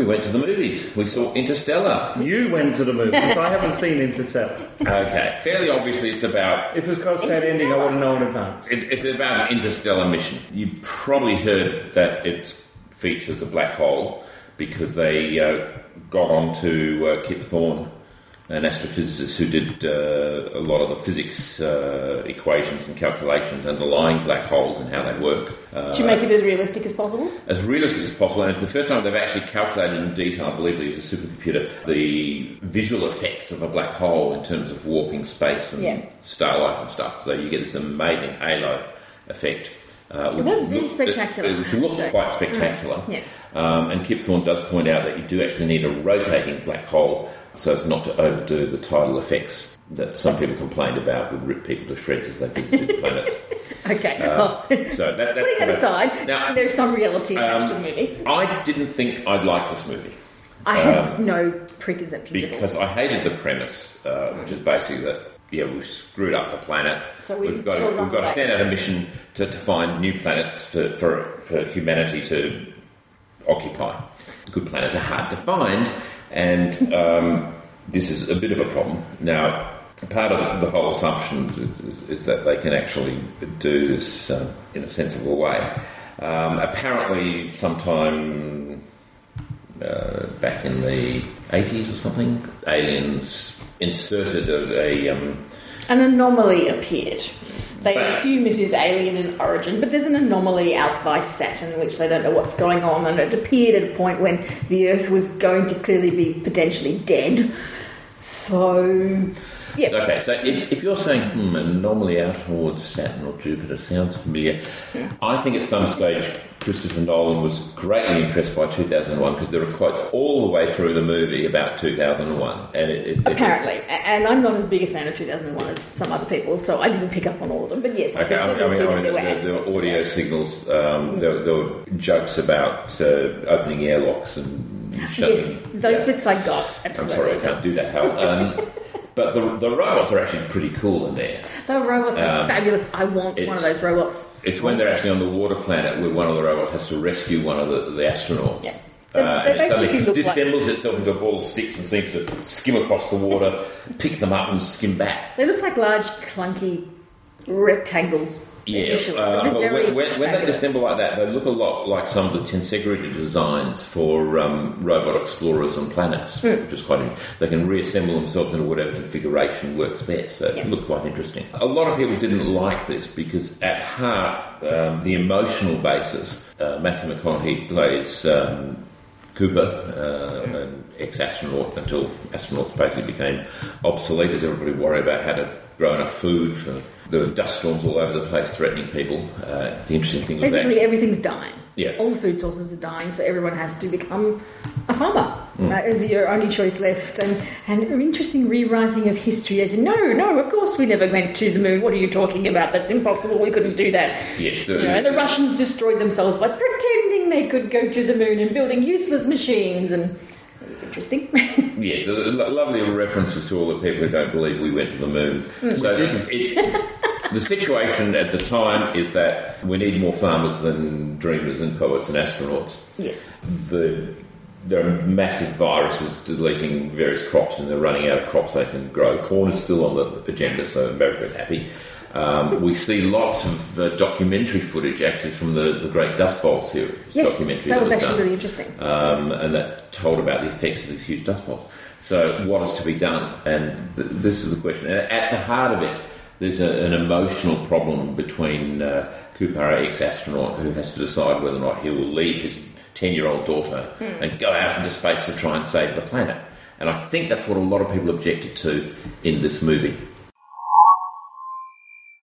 went to the movies. We saw Interstellar. You went to the movies. I haven't seen Interstellar. Okay. Fairly obviously it's about... If it's got a sad ending, I would have known in advance. It's about an interstellar mission. You probably heard that it features a black hole because they got on to Kip Thorne, an astrophysicist who did a lot of the physics equations and calculations underlying black holes and how they work. To make it as realistic as possible? As realistic as possible, and it's the first time they've actually calculated in detail, I believe they use a supercomputer, the visual effects of a black hole in terms of warping space and starlight and stuff. So you get this amazing halo effect. It was very spectacular. Which looks quite spectacular. Yeah. And Kip Thorne does point out that you do actually need a rotating black hole so as not to overdo the tidal effects that some people complained about would rip people to shreds as they visited planets. Okay. So that's putting that aside, now, there's some reality attached to the movie. I didn't think I'd like this movie. I had no preconceptions because I hated the premise, which is basically that we've screwed up the planet. So we've got to send out a mission to find new planets for humanity to occupy. Good planets are hard to find, and this is a bit of a problem. Now, part of the whole assumption is that they can actually do this in a sensible way. Apparently, sometime back in the 80s or something, aliens inserted an anomaly appeared. They assume it is alien in origin, but there's an anomaly out by Saturn which they don't know what's going on, and it appeared at a point when the Earth was going to clearly be potentially dead. So... yeah. Okay, so if you're saying, an anomaly out towards Saturn or Jupiter sounds familiar, I think at some stage Christopher Nolan was greatly impressed by 2001 because there are quotes all the way through the movie about 2001. And apparently. And I'm not as big a fan of 2001 as some other people, so I didn't pick up on all of them. But yes, there were audio signals, there were jokes about opening airlocks and... yes, those bits I got, absolutely. I'm sorry, I can't do that, Hal. But the robots are actually pretty cool in there. The robots are fabulous. I want one of those robots. It's when they're actually on the water planet where one of the robots has to rescue one of the astronauts. Yeah. And it suddenly disassembles itself into a ball of sticks and seems to skim across the water, pick them up and skim back. They look like large, clunky rectangles. Yeah, but when they disassemble like that, they look a lot like some of the Tensegrity designs for robot explorers on planets, which is quite interesting. They can reassemble themselves into whatever configuration works best, so it looked quite interesting. A lot of people didn't like this because at heart, the emotional basis, Matthew McConaughey plays Cooper, an ex-astronaut until astronauts basically became obsolete as everybody worried about how to grow enough food for the dust storms all over the place threatening people. The interesting thing was basically everything's dying. Yeah. All the food sources are dying, so everyone has to become a farmer as your only choice left. And an interesting rewriting of history as in, no, of course we never went to the moon. What are you talking about? That's impossible. We couldn't do that. Yes. And the Russians destroyed themselves by pretending they could go to the moon and building useless machines, and it's interesting. Yes, lovely references to all the people who don't believe we went to the moon. So the situation at the time is that we need more farmers than dreamers and poets and astronauts. Yes. There are massive viruses deleting various crops, and they're running out of crops they can grow. Corn is still on the agenda, so America's happy. We see lots of documentary footage actually from the Great Dust Bowl series. Yes, documentary that was actually really interesting. And that told about the effects of these huge dust bowls. So what is to be done? And this is the question. And at the heart of it, there's an emotional problem between Cooper, our ex-astronaut, who has to decide whether or not he will leave his 10-year-old daughter and go out into space to try and save the planet. And I think that's what a lot of people objected to in this movie.